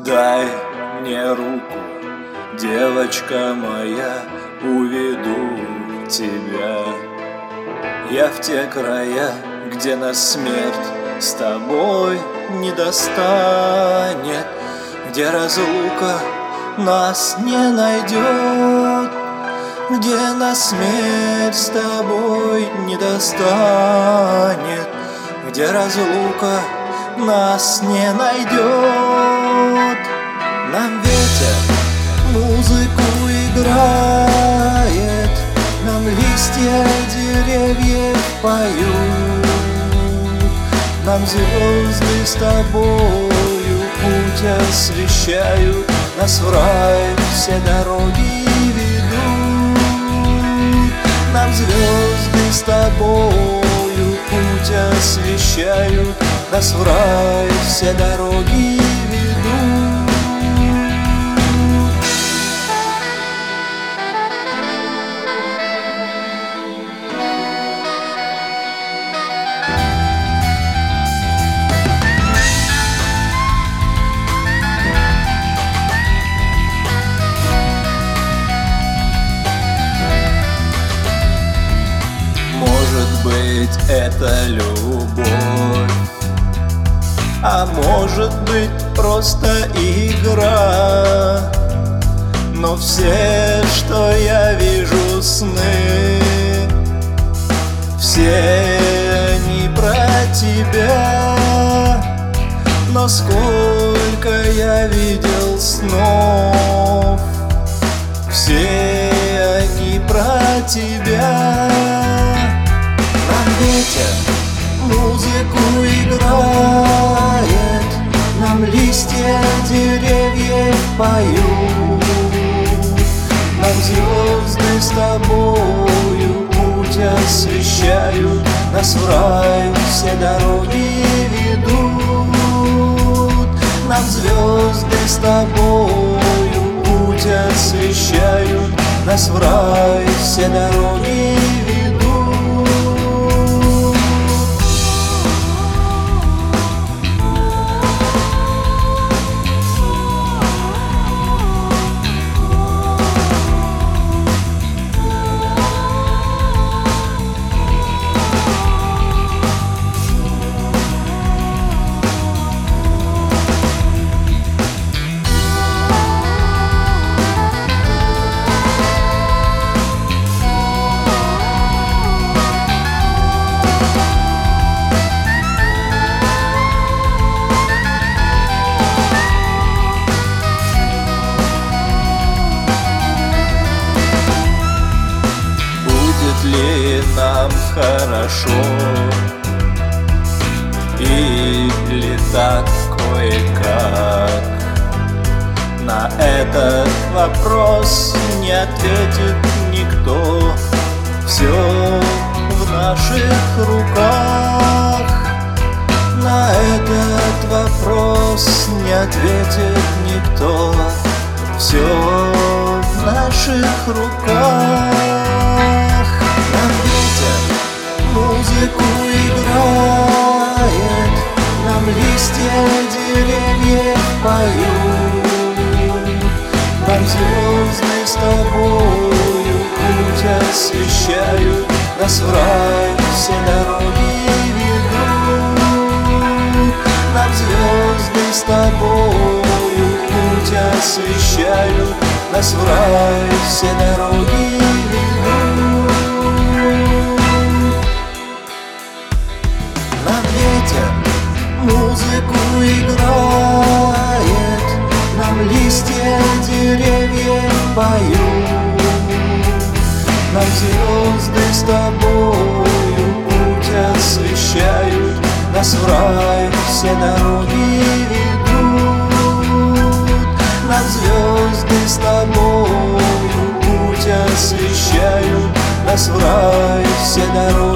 Дай мне руку, девочка моя, уведу тебя. Я в те края, где нас смерть с тобой не достанет, где разлука нас не найдет, где нас смерть с тобой не достанет, где разлука нас не найдет. Нам ветер музыку играет, нам листья деревьев поют, нам звезды с тобою путь освещают, нас в рай все дороги ведут. Нам звезды с тобою путь освещают, нас в рай все дороги ведут. Может быть, это любовь, а может быть, просто игра. Но все, что я вижу, сны, все они про тебя. Но сколько я видел снов, все они про тебя. Нам ветер музыку играет, нам листья деревьев поют, нам звезды с тобою путь освещают, нас в рай все дороги ведут. Нам звезды с тобою путь освещают, нас в рай все дороги ведут. Ли нам хорошо, или так кое-как? На этот вопрос не ответит никто. Все в наших руках. На этот вопрос не ответит никто. Все в наших руках. Нам ветер музыку играет, нам листья деревьев поют, нам звезды с тобою путь освещают, нас в рай все дороги ведут. Нам звезды с тобою путь освещают, нас в рай все дороги ведут. Нам ветер музыку играет, нам листья деревьев поют, нам звезды с тобою путь освещают, нас в рай все дороги ведут. Нам звезды с тобою путь освещают, нас в рай все дороги.